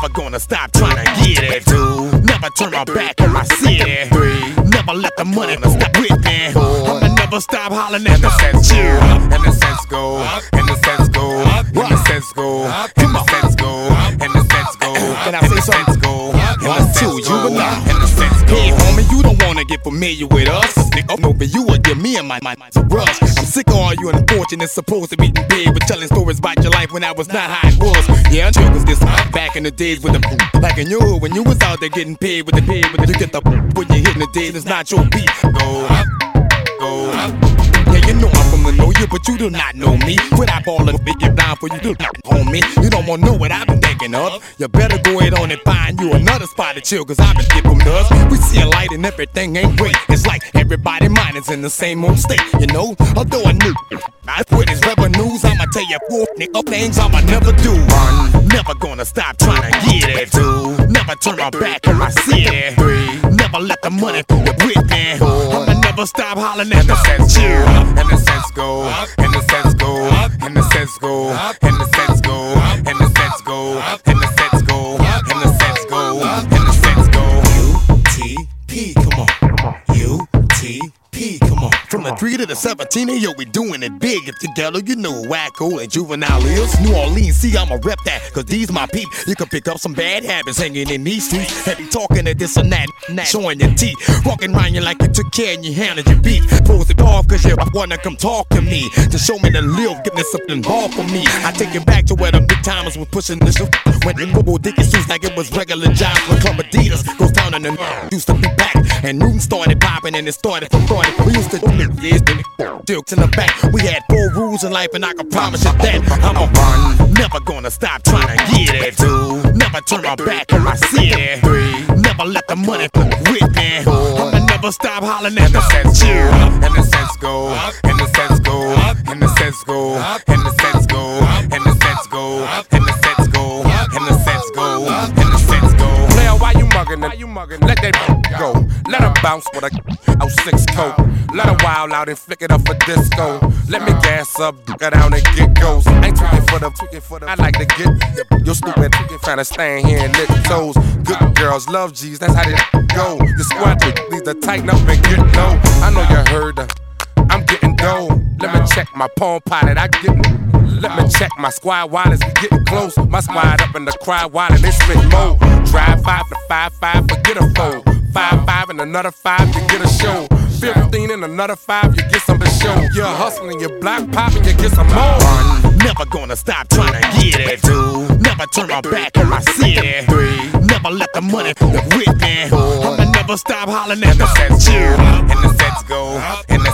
never gonna stop trying to get it. 2, never turn my back on my city. 3, never let the money stop with me. I'ma never stop hollering at the sense go, and the sense go, and the sense go, and the sense go, and the sense go, and the sense go. Can I say something? Go, and the sense go, and the sense go. Hey homie, you don't wanna get familiar with us. No, but you would give me and my to rush. I'm sick of all you unfortunate supposed to be in bed with telling stories about your life when I was not how it was. Yeah, I'm sure it was this back in the days with the back in your hood when you was out there getting paid with the you get the when you're hitting the days, it's not your beat. Go, go. Yeah, you know I'm from the know you, but you do not know me. When I ball and big it down for you, do not homie. You don't wanna know what I've been thinking of. You better go ahead on and find you another spot to chill, cause I've been dipping dust. We see a light and everything ain't great. It's like everybody mind is in the same old state, you know. Although I knew I put his revenues, I'ma tell you 4 things I'ma never do. 1, never gonna stop trying to get it. 2, never turn my back on my city. 3, never let the money with me. I'ma never stop hollering at the sense chill, and the sense go, and the sense go, and the sense go, and the sense go, and the sense go, and the sense go, and the sense go, and the sense go. UTP, come on. UTP, come on. From the 3 to the 17, hey, yo, we doing it big. If together, you know Wacko and Juvenile is. New Orleans, see, I'ma rep that, cause these my peep. You can pick up some bad habits hanging in these streets. Heavy talking to this and that, showing your teeth. Walking around you like you took care and you handled your beat. Pose it off cause you wanna come talk to me. To show me the live, give me something ball for me. I take it back to where the big timers was pushing this. When the mobile dicky suits like it was regular jobs. When Club Adidas goes down and the used to be back. And Newton started popping and it started from starting. We used to do years, jokes in the back. We had 4 rules in life and I can promise you that I'ma run, never gonna stop trying to get it. 2, never turn my back on my city. 3, never let the money with me. I'ma never stop hollering at the sense chill, and the sense go, and the sense go, and the sense go, and the sense go, and the sense go, and the sense go, and the sense go, and the sense go. Player, why you mugging? Let that go. Let her bounce with a 06 coat. Let her wild out and flick it up for disco. Let me gas up, go down and get goes. Ain't tweaking for the, I like to get your stupid trying to stand here and lick toes. Good girls love G's, that's how they go. The squad needs to tighten up and get low. I know you heard her, I'm getting dough. Let me check my palm pilot, I get. Let me check my squad wallet, we getting close. My squad up in the cry wallet, they spit more. Drive 5 to 5-5, forget a foe. 5-5 and another 5, you get a show. 15 and another 5, you get some to show. You're hustling, you're block popping, you get some more. 1, never gonna stop trying to get it. 2, never turn my back on my city. 3, never let the money with me. I'ma never stop hollering at the sense chill, and the sense go, and the